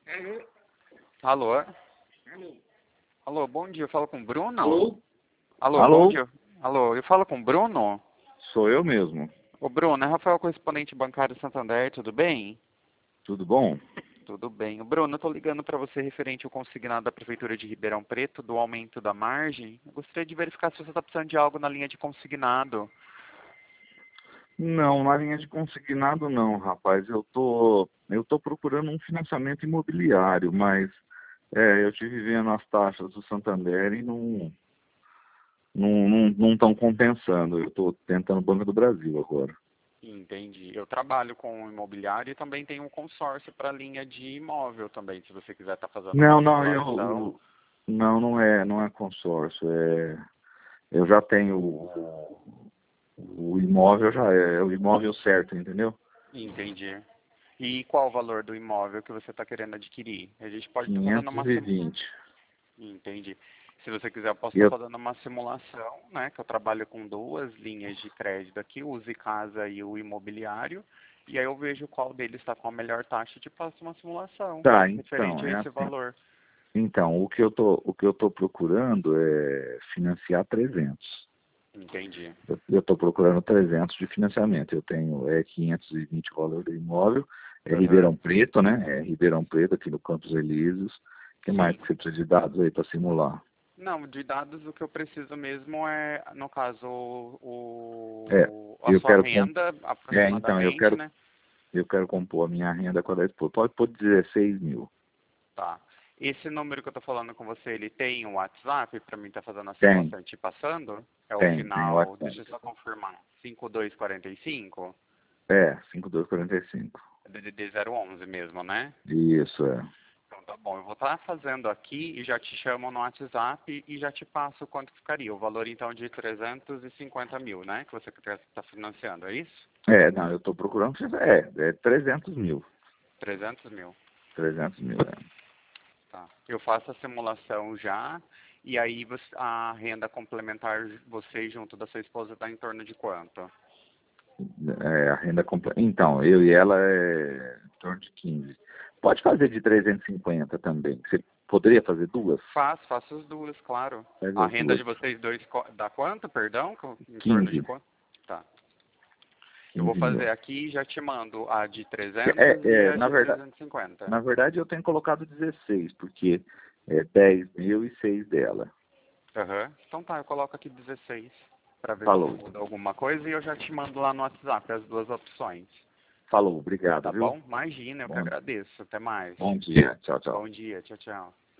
Alô? Alô? Alô, bom dia, eu falo com o Bruno? Alô? Alô, bom Alô? dia. Alô, eu falo com o Bruno? Sou eu mesmo. Ô Bruno, é Rafael, correspondente bancário Santander, tudo bem? Tudo bom? Tudo bem. Ô, Bruno, eu tô ligando para você referente ao consignado da Prefeitura de Ribeirão Preto, do aumento da margem. Eu gostaria de verificar se você está precisando de algo na linha de consignado. Não, na linha de consignado não, rapaz. Eu tô procurando um financiamento imobiliário, mas eu estive vendo as taxas do Santander e não estão compensando. Eu estou tentando o Banco do Brasil agora. Entendi. Eu trabalho com imobiliário e também tenho um consórcio para linha de imóvel também, se você quiser estar fazendo uma simulação. Não é consórcio. Eu já tenho o imóvel, já é o imóvel certo, entendeu? Entendi. E qual o valor do imóvel que você está querendo adquirir? A gente pode estar fazendo uma 520. Entendi. Se você quiser, eu posso E estar eu, fazendo uma simulação, né? Que eu trabalho com duas linhas de crédito aqui, o Use Casa e o imobiliário. E aí eu vejo qual deles está com a melhor taxa e te passo uma simulação tá, referente então, a é esse assim. valor. Então, o que eu tô procurando é financiar 300. Entendi. Eu estou procurando 300 de financiamento. Eu tenho 520 o valor do imóvel, é Aham. Ribeirão Preto, né? É Ribeirão Preto, aqui no Campos Elíseos. O que mais Sim. que você precisa de dados aí para simular? Não, de dados o que eu preciso mesmo é, no caso, É, a eu sua quero renda então, eu aproximadamente, quero, né? eu quero compor a minha renda com a da esposa. Pode pôr 16 mil. Tá. Esse número que eu tô falando com você, ele tem um WhatsApp para mim estar fazendo a Tem, simulação e te passando? É o tem final, WhatsApp. deixa eu só confirmar, 5245? 5245. É DDD 011 mesmo, né? Isso, é. Então tá bom, eu vou estar fazendo aqui e já te chamo no WhatsApp e já te passo quanto ficaria. O valor então de 350 mil, né? Que você está financiando, é isso? Não, eu estou procurando, é 300 mil. 300 mil. 300 mil, Tá. Eu faço a simulação já, e aí a renda complementar, você junto da sua esposa, está em torno de quanto? A renda completa. Então, eu e ela é em torno de 15. Pode fazer de 350 também. Você poderia fazer duas? Faço as duas, claro. Faz A as renda duas. de vocês dois dá quanto, perdão? Em torno de 15. quanto? Tá. Eu vou 15 mil. fazer aqui e já te mando a de 300 e a Na de verdade, 350. na verdade, eu tenho colocado 16, porque é 10 mil e 6 dela. Aham. Então tá, eu coloco aqui 16 para ver se Falou. muda alguma coisa e eu já te mando lá no WhatsApp as duas opções. Falou, obrigado, Tá viu? bom? Imagina, eu que Bom, agradeço. Até mais. bom dia. Tchau, tchau. Bom dia, tchau, tchau.